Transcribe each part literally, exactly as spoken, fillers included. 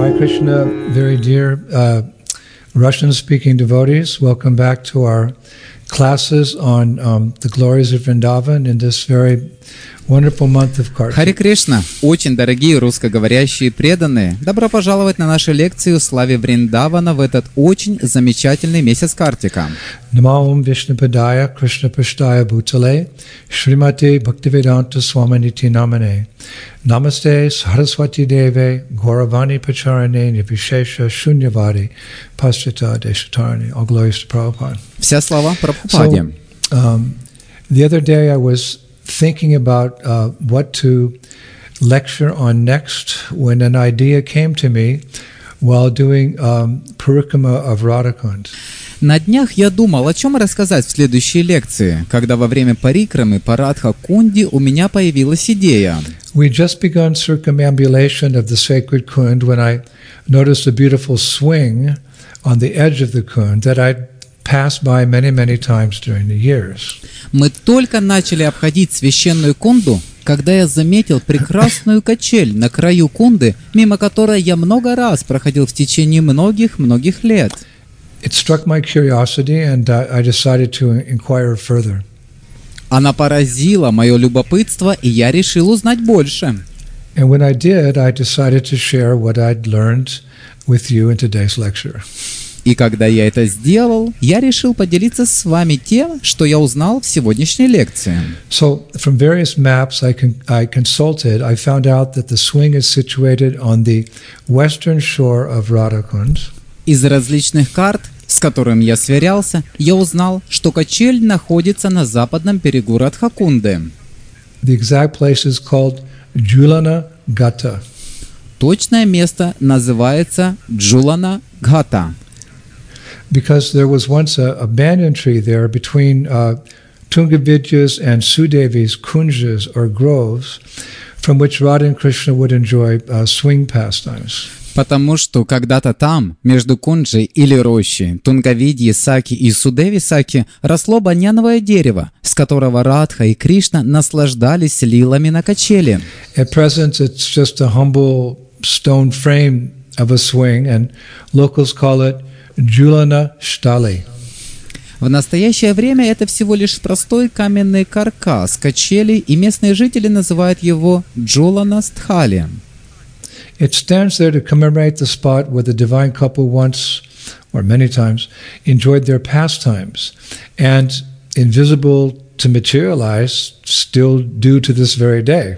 Hare Krishna, very dear uh, Russian-speaking devotees, welcome back to our classes on um, the glories of Vrindavan in this very wonderful month of Kartik. Харе Кришна! Очень дорогие русскоговорящие преданные, добро пожаловать на наши лекции о славе Вриндавана в этот очень замечательный месяц Картика. Namo Vishnupadaya Krishna Pashtaya Bhutale Srimate Bhaktivedanta Swaminiti Namane Namaste Saraswati Deve Gauravani Pacharane Nivishesha Shunyavadi Paschata Deshatarani. All glories to Prabhupada. Вся слава Прабхупаде. So, um, the other day I was thinking about uh, what to lecture on next when an idea came to me while doing um, Parikrama of Radhakund. На днях я думал, о чем рассказать в следующей лекции, когда во время парикрамы по Радха-кунди у меня появилась идея. We just begun circumambulation of the sacred kund when I noticed a beautiful swing on the edge of the kund that I'd passed by many, many times during the years. Мы только начали обходить священную кунду, когда я заметил прекрасную качель на краю кунды, мимо которой я много раз проходил в течение многих-многих лет. It struck my curiosity, and uh, I decided to inquire further. Она поразила мое любопытство, и я решил узнать больше. And when I did, I decided to share what I'd learned with you in today's lecture. И когда я это сделал, я решил поделиться с вами тем, что я узнал в сегодняшней лекции. So, from various maps I, con- I consulted, I found out that the swing is situated on the western shore of Radhakund. Из различных карт, с которыми я сверялся, я узнал, что качель находится на западном берегу Радхакунды. The exact place is called Julana Gata. Точное место называется Джулана Гата. Because there was once a, a banyan tree there between uh, Tungavidya's and Sudevi's kunjas or groves, from which Radha and Krishna would enjoy uh, swing pastimes. Потому что когда-то там, между Кунджей или рощей, Тунгавидьи Саки и Судеви Саки, росло баньяновое дерево, с которого Радха и Кришна наслаждались лилами на качели. At present, it's just a humble stone frame of a swing, and locals call it Julana Shtali. В настоящее время это всего лишь простой каменный каркас качели, и местные жители называют его Джулана Стхали. It stands there to commemorate the spot where the divine couple once, or many times, enjoyed their pastimes, and invisible to materialize, still do to this very day.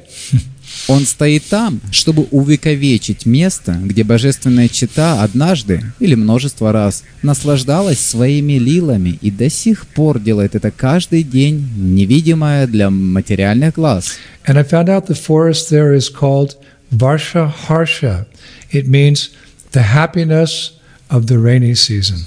Он стоит там, чтобы увековечить место, где божественная чета однажды или множество раз наслаждалась своими лилами и до сих пор делает это каждый день, невидимое для материальных глаз. And I found out the forest there is called Varsha Harsha. It means the happiness of the rainy season.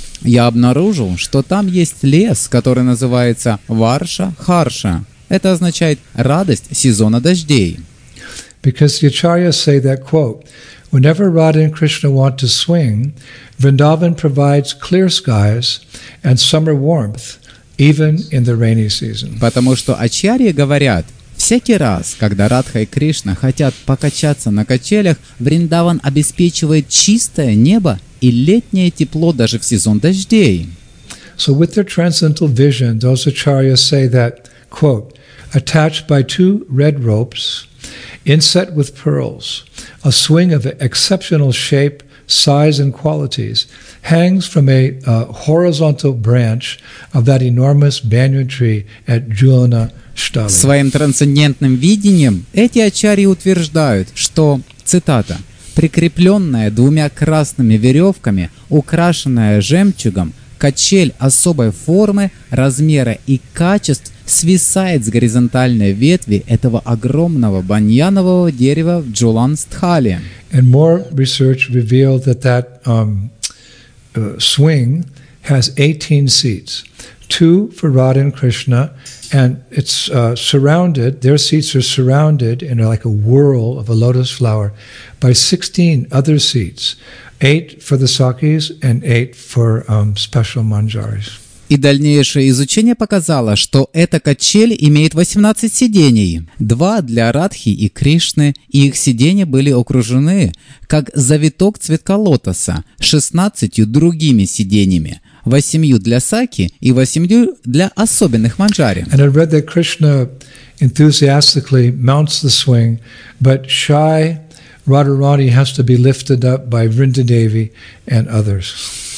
Я обнаружил, что там есть лес, который называется Варша Харша. Это означает радость сезона дождей. Because the acharyas say that, quote, whenever Radha and Krishna want to swing, Vrindavan provides clear skies and summer warmth, even in the rainy season. Потому что ачарьи говорят, всякий раз, когда Радха и Кришна хотят покачаться на качелях, Вриндаван обеспечивает чистое небо и летнее тепло даже в сезон дождей. So with their transcendental vision, those acharyas say that, quote, attached by two red ropes, inset with pearls, a swing of exceptional shape, size, and qualities hangs from a uh, horizontal branch of that enormous banyan tree at Julana Shtali. Своим трансцендентным видением эти ачарьи утверждают, что, цитата, «прикрепленная двумя красными веревками, украшенная жемчугом, качель особой формы, размера и качеств свисает с горизонтальной ветви этого огромного баньянового дерева в Джулан-Стхале». And more research revealed that that um, uh, swing has eighteen seats, two for Radha and Krishna, and it's uh, surrounded, their seats are surrounded in a, like a whirl of a lotus flower by sixteen other seats, eight for the Sakis and eight for um, special manjaris. И дальнейшее изучение показало, что эта качель имеет восемнадцать сидений. Два для Радхи и Кришны, и их сиденья были окружены, как завиток цветка лотоса, шестнадцатью другими сиденьями, восемью для Саки и восемью для особенных манджари. And I read that Krishna enthusiastically mounts the swing, but shy Radharani has to be lifted up by Vrindadevi and others.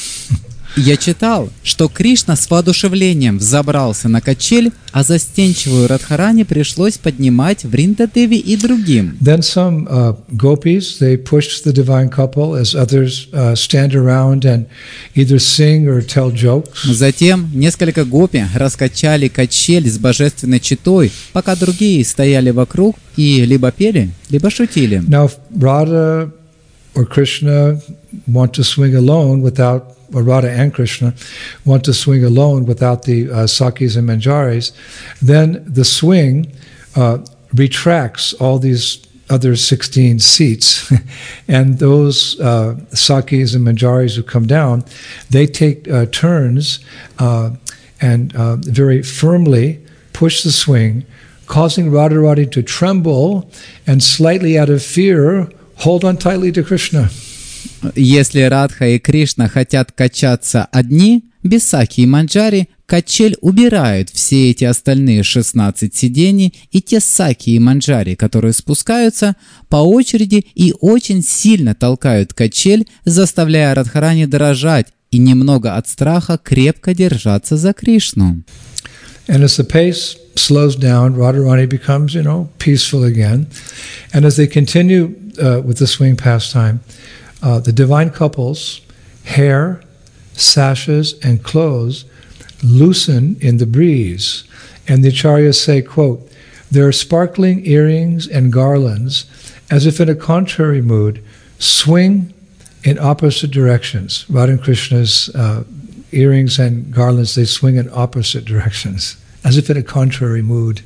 Я читал, что Кришна с воодушевлением взобрался на качель, а застенчивую Радхарани пришлось поднимать Вриндадеви и другим. Then some uh, gopis, they pushed the divine couple as others uh, stand around and either sing or tell jokes. Затем несколько гопи раскачали качель с божественной читой, пока другие стояли вокруг и либо пели, либо шутили. Now, if Radha or Krishna want to swing alone without or Radha and Krishna want to swing alone without the uh, Sakis and Manjaris, then the swing uh, retracts all these other sixteen seats, and those uh, Sakis and Manjaris who come down, they take uh, turns uh, and uh, very firmly push the swing, causing Radharani to tremble and slightly out of fear hold on tightly to Krishna. Если Радха и Кришна хотят качаться одни, без Саки и Манджари, качель убирает все эти остальные шестнадцать сидений, и те Саки и Манджари, которые спускаются, по очереди и очень сильно толкают качель, заставляя Радхарани дрожать и немного от страха крепко держаться за Кришну. And as the pace slows down, Radharani becomes, you know, peaceful again. And as they continue uh, with the swing pastime, Uh, the divine couple's hair, sashes, and clothes loosen in the breeze. And the acharyas say, quote, their sparkling earrings and garlands, as if in a contrary mood, swing in opposite directions. Radha and Krishna's uh, earrings and garlands, they swing in opposite directions, as if in a contrary mood.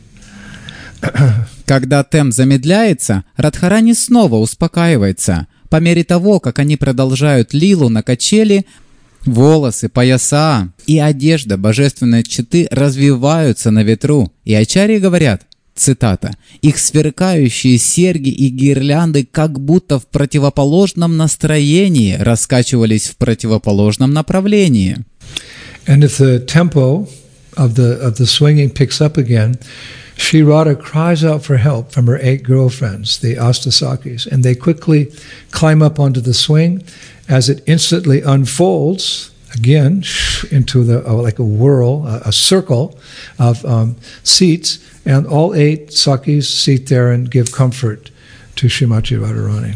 Когда темп замедляется, Радхарани снова успокаивается. По мере того, как они продолжают лилу на качели, волосы, пояса и одежда божественной читы развиваются на ветру. И ачарьи говорят, цитата, «Их сверкающие серьги и гирлянды как будто в противоположном настроении раскачивались в противоположном направлении». And if the tempo of the, of the swinging picks up again, Shri Radha cries out for help from her eight girlfriends, the Astasakis, and they quickly climb up onto the swing as it instantly unfolds again into the uh, like a whirl, a, a circle of um, seats, and all eight Sakis sit there and give comfort to Srimati Radharani.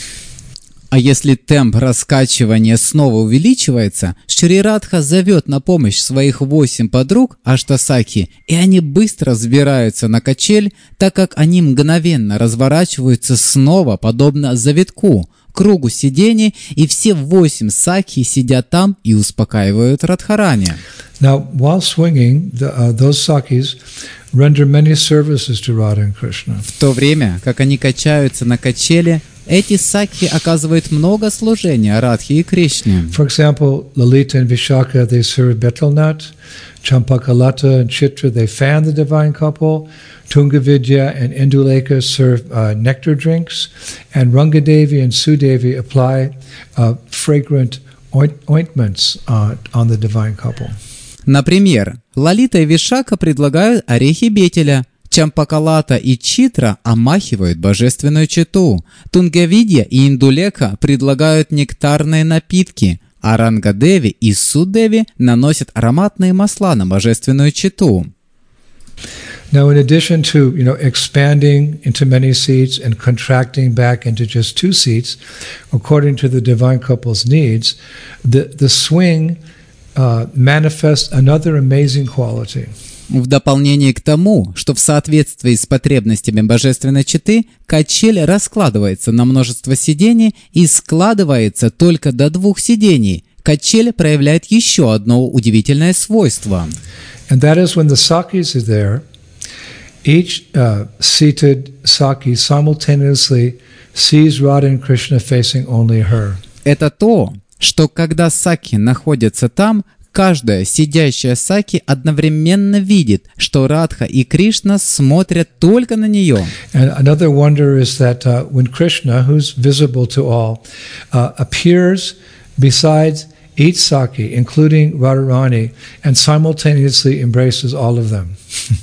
А если темп раскачивания снова увеличивается, Шри Радха зовет на помощь своих восемь подруг Аштасаки, и они быстро взбираются на качель, так как они мгновенно разворачиваются снова, подобно завитку, кругу сидений, и все восемь саки сидят там и успокаивают Радхарани. Now, while swinging, the, uh, those Sakis render many services to Radha and Krishna. В то время, как они качаются на качели, эти саки оказывают много служения Радхе и Кришне. For example, Lalita and Vishaka, they serve betel nut. Champakalata and Chitra, they fan the divine couple. Tungavidya and Induleka serve uh, nectar drinks. And Rangadevi and Sudevi apply uh, fragrant oint- ointments uh, on the divine couple. Например, Лалита и Вишака предлагают орехи бетеля, Чампакалата и Читра омахивают божественную читу, Тунгавидья и Индулека предлагают нектарные напитки, а Рангадеви и Судеви наносят ароматные масла на божественную читу. Now, in addition to, you know, expanding into many seats and contracting back into just two seats, according to the divine couple's needs, the, the swing uh, manifests another amazing quality. В дополнение к тому, что в соответствии с потребностями божественной читы, качель раскладывается на множество сидений и складывается только до двух сидений. Качель проявляет еще одно удивительное свойство. And that is when the Sakis are there, each uh, seated Saki simultaneously sees Radha and Krishna facing only her. Это то, что когда саки находятся там, каждая сидящая саки одновременно видит, что Радха и Кришна смотрят только на нее. And another wonder is that uh, when Krishna, who's visible to all, uh, appears beside each saki, including Radharani, and simultaneously embraces all of them.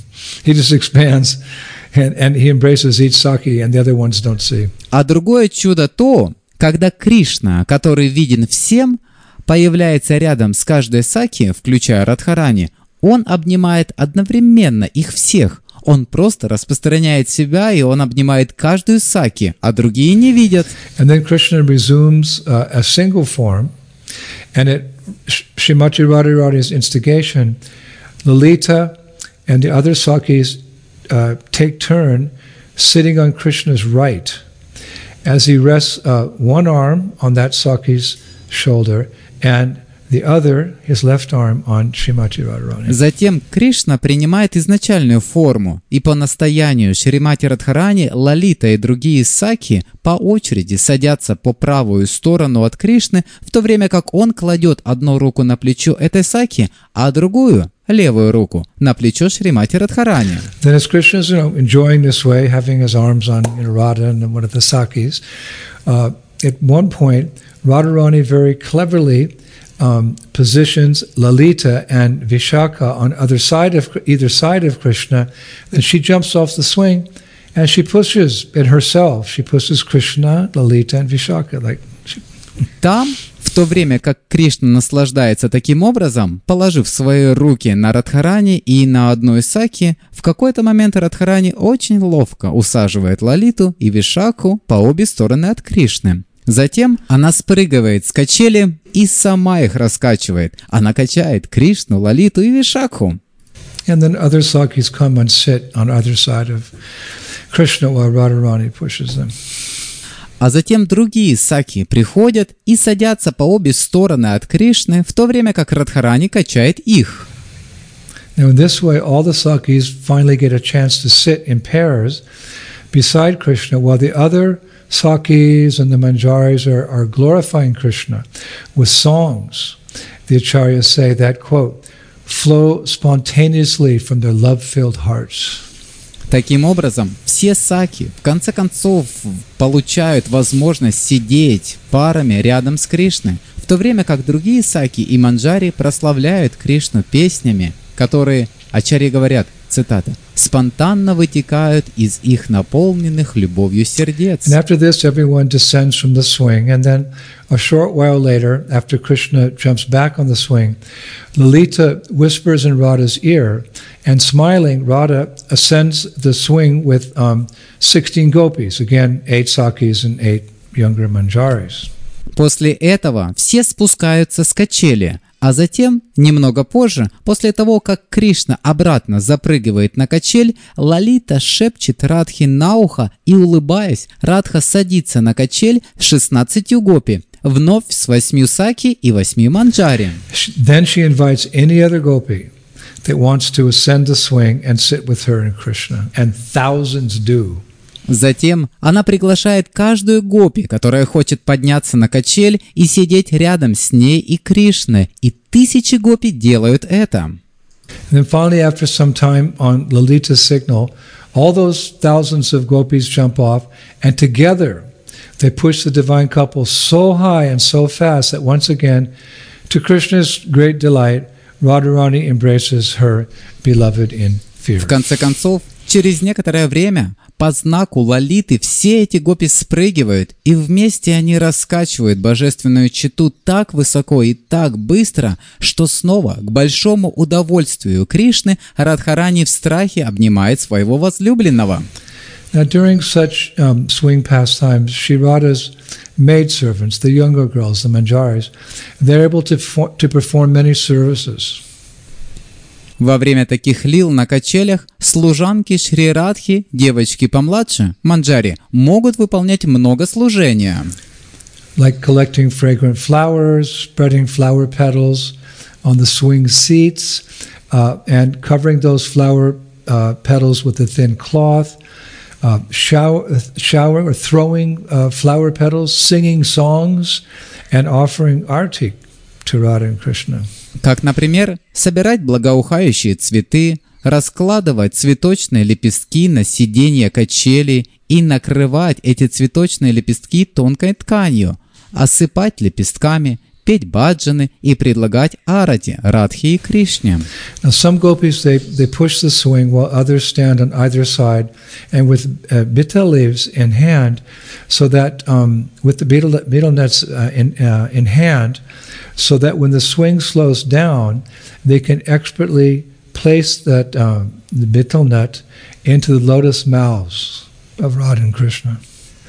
He just expands and, and he embraces each saki and the other ones don't see. А другое чудо то, когда Кришна, который виден всем, появляется рядом с каждой саки, включая Радхарани, он обнимает одновременно их всех. Он просто распространяет себя, и он обнимает каждую саки, а другие не видят. And then Krishna resumes uh, a single form, and at Srimati Radharani's instigation, Lalita and the other sakis uh, take turn sitting on Krishna's right as he rests uh, one arm on that saki's shoulder and the other, his left arm, on Srimati Radharani. Затем Кришна принимает изначальную форму, и по настоянию Шримати Радхарани, Лалита и другие саки по очереди садятся по правую сторону от Кришны, в то время как он кладет одну руку на плечо этой саки, а другую, левую руку, на плечо Шримати Радхарани. Then as Krishna is, you know, enjoying this way, having his arms on, you know, Radha and one of the sakis, uh, at one point, Radharani very cleverly Um, positions Lalita and Vishaka on other side of either side of Krishna, then she jumps off the swing and she pushes it herself. She pushes Krishna, Lalita, and Vishaka. Like she... Там, в то время как Кришна наслаждается таким образом, положив свои руки на Радхарани и на одну из саки, в какой-то момент Радхарани очень ловко усаживает Лалиту и Вишаку по обе стороны от Кришны. Затем она спрыгивает с качели и сама их раскачивает. Она качает Кришну, Лалиту и Вишакху. And then other sakis come and sit on either side of Krishna while Radharani pushes them. А затем другие саки приходят и садятся по обе стороны от Кришны, в то время как Радхарани качает их. Now in this way, all the sakis finally get a chance to sit in pairs beside Krishna while the other sakis and the manjaris are, are glorifying Krishna with songs. The acharyas say that, quote, flow spontaneously from their love-filled hearts. Таким образом, все саки в конце концов получают возможность сидеть парами рядом с Кришной, в то время как другие саки и манджари прославляют Кришну песнями, которые, ачарьи говорят, цитата, спонтанно вытекают из их наполненных любовью сердец. And after this, everyone descends from the swing, and then a short while later, after Krishna jumps back on the swing, Lalita whispers in Radha's ear, and smiling, Radha ascends the swing with um, sixteen gopis, again, eight sakis and eight younger manjaris. После этого все спускаются с качели, а затем, немного позже, после того, как Кришна обратно запрыгивает на качель, Лалита шепчет Радхе на ухо и, улыбаясь, Радха садится на качель с шестнадцатью гопи, вновь с восьмью саки и восьми манджари. Then she invites any other gopi that wants to ascend the swing and sit with her and Krishna, and thousands do. Затем она приглашает каждую гопи, которая хочет подняться на качель и сидеть рядом с ней и Кришной, и тысячи гопи делают это. And then finally, after some time on Lalita's signal, all those thousands of gopis jump off, and together they push the divine couple so high and so fast that once again, to Krishna's great delight, Radharani embraces her beloved in fear. В конце концов, через некоторое время по знаку Лалиты все эти гопи спрыгивают, и вместе они раскачивают божественную чету так высоко и так быстро, что снова, к большому удовольствию Кришны, Радхарани в страхе обнимает своего возлюбленного. Now, during such um, swing pastimes, Shri Radha's maidservants, the younger girls, the manjaris, they're able to, for, to perform many services. Во время таких лил на качелях служанки Шри Радхи, девочки помладше, манджари, могут выполнять много служения. Like collecting fragrant flowers, spreading flower petals on the swing seats, uh, and covering those flower uh, petals with a thin cloth, uh, shower, showering or throwing uh, flower petals, singing songs, and offering arti to Radha and Krishna. Как, например, собирать благоухающие цветы, раскладывать цветочные лепестки на сиденье качели и накрывать эти цветочные лепестки тонкой тканью, осыпать лепестками, петь баджаны и предлагать арати Радхи и Кришне. Now some gopis, they, they push the swing while others stand on either side and with uh, betel leaves in hand, so that um, with the betel, betel nuts uh, in, uh, in hand, so that when the swing slows down, they can expertly place that uh, the betel nut into the lotus mouths of Radha and Krishna.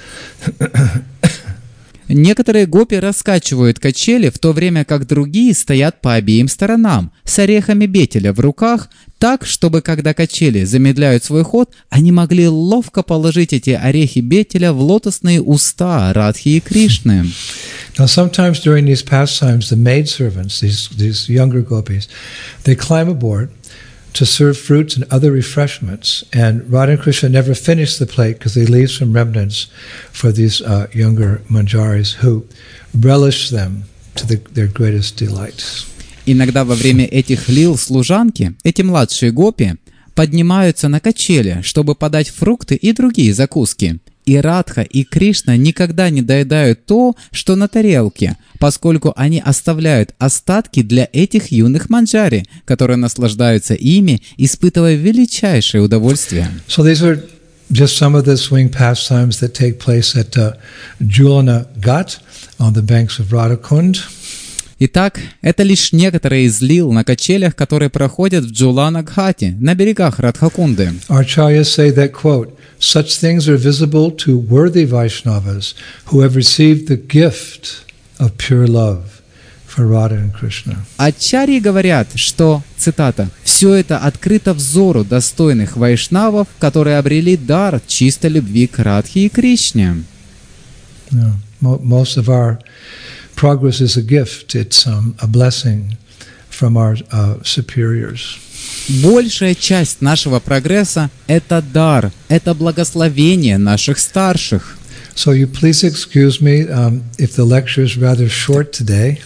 Некоторые гопи раскачивают качели, в то время как другие стоят по обеим сторонам, с орехами бетеля в руках, так, чтобы когда качели замедляют свой ход, они могли ловко положить эти орехи бетеля в лотосные уста Радхи и Кришны. Now sometimes during these pastimes, the maidservants, these, these younger gopis, they climb aboard to serve fruits and other refreshments, and Radha and Krishna never finish the plate because they leave some remnants for these uh, younger manjaris who relish them to the, their greatest delights. Иногда во время этих лил служанки, эти младшие гопи поднимаются на качели, чтобы подать фрукты и другие закуски. И Радха, и Кришна никогда не доедают то, что на тарелке, поскольку они оставляют остатки для этих юных манджари, которые наслаждаются ими, испытывая величайшее удовольствие. So these are just some of the swing pastimes that take place at uh, Julana Ghat on the banks of Radhakund. Итак, это лишь некоторые из лил на качелях, которые проходят в Джулана-Гхате, на берегах Радхакунды. Acharyas say that, quote, such things are visible to worthy Vaishnavas who have received the gift of pure love for Radha and Krishna. Ачарьи говорят, что, цитата, «все это открыто взору достойных вайшнавов, которые обрели дар чистой любви к Радхе и Кришне». Yeah. Most of our progress is a gift. It's um, a blessing from our uh, superiors. Большая часть нашего прогресса – это дар, это благословение наших старших. So you please excuse me um, if the lecture is rather short today.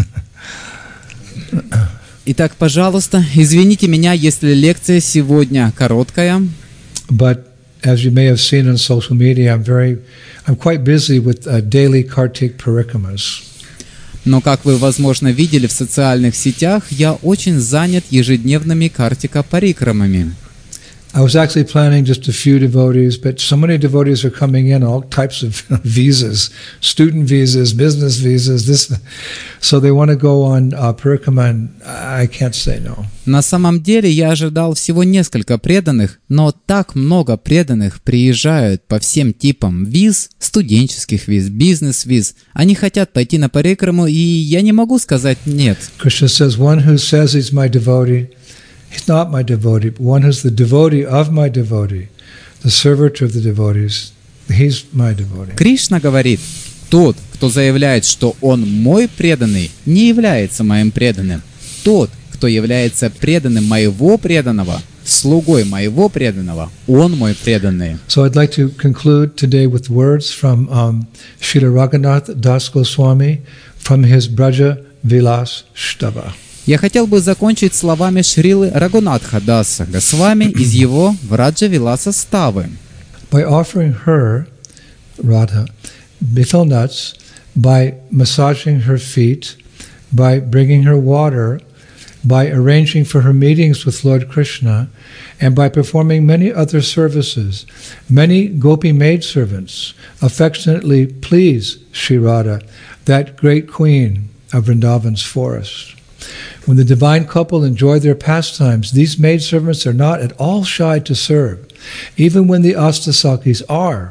Итак, пожалуйста, извините меня, если лекция сегодня короткая. But as you may have seen on social media, I'm very, I'm quite busy with uh, daily Kartik parikramas. Но, как вы, возможно, видели в социальных сетях, я очень занят ежедневными картика-парикрамами. I was actually planning just a few devotees, but so many devotees are coming in, all types of visas, student visas, business visas, this, so they want to go on uh, parikrama, and I can't say no. На самом деле я ожидал всего несколько преданных, но так много преданных приезжают по всем типам виз, студенческих виз, бизнес-виз. Они хотят пойти на парикраму, и я не могу сказать нет. Krishna says, one who says he's my devotee, he's not my devotee, but one who's the devotee of my devotee, the servitor of the devotees, he's my devotee. Кришна говорит, тот, кто заявляет, что он мой преданный, не является моим преданным. Тот, кто является преданным моего преданного, слугой моего преданного, он мой преданный. So I'd like to conclude today with words from um, Srila Raghunath Das Goswami from his Braja Vilas Shtava. Я хотел бы закончить словами Шрилы Рагунатха Даса Госвами из его Враджа Виласа Ставы. By offering her, Radha, betel nuts, by massaging her feet, by bringing her water, by arranging for her meetings with Lord Krishna, and by performing many other services, many gopi maidservants affectionately please Sri Radha, that great queen of Vrindavan's forest. When the divine couple enjoy their pastimes, these maidservants are not at all shy to serve, even when the Astasakis are.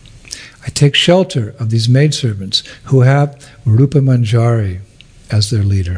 I take shelter of these maidservants who have Rupa Manjari as their leader.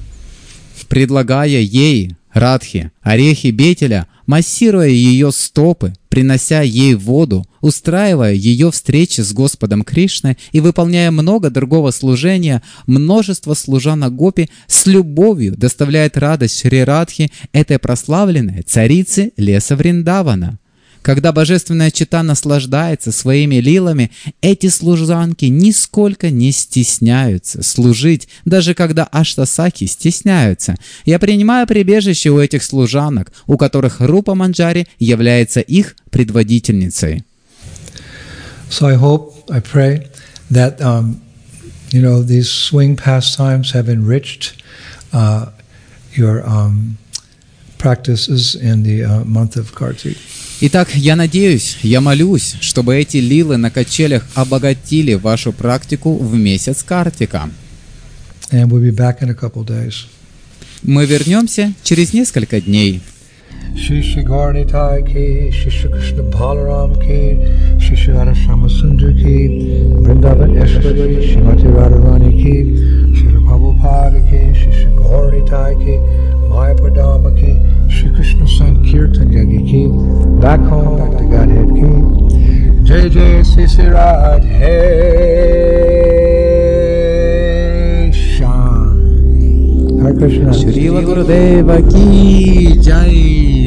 Предлагая ей, Радхе, орехи бетеля, массируя ее стопы, принося ей воду, устраивая ее встречи с Господом Кришной и выполняя много другого служения, множество служанок гопи с любовью доставляет радость Шри Радхе, этой прославленной царице леса Вриндавана. Когда божественная чета наслаждается своими лилами, эти служанки нисколько не стесняются служить, даже когда аштасаки стесняются. Я принимаю прибежище у этих служанок, у которых Рупа Манджари является их предводительницей. So I hope, I pray that um, you know these swing pastimes have enriched uh, your um, practices in the uh, month of Kartik. Итак, я надеюсь, я молюсь, чтобы эти лилы на качелях обогатили вашу практику в месяц Картика. And we'll be back in a couple days. Мы вернемся через несколько дней. Shri Gauranitai ki, Shri Krishna Balaram ki, Shri Radha Shyamasundar ki, Vrindavan Eshwari, Shrimati Radharani ki, Shri Prabhupada ki, Shri Gauranitai ki, Mayapur Dhamma ki, Shri Krishna Sankirtan Yagi ki, back home, back to Godhead ki, Jai Jai Sri Sri Radhe Shyam. Hare Krishna. Шрила Гурудева ки джай.